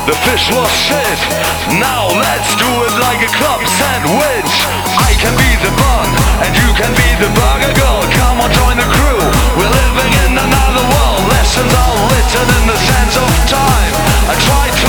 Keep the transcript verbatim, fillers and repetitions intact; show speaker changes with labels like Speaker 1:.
Speaker 1: The fish was shit. Now let's do it like a club sandwich. I can be the bun and you can be the burger girl. Come on, join the crew. We're living in another world. Lessons are written in the sands of time. I try to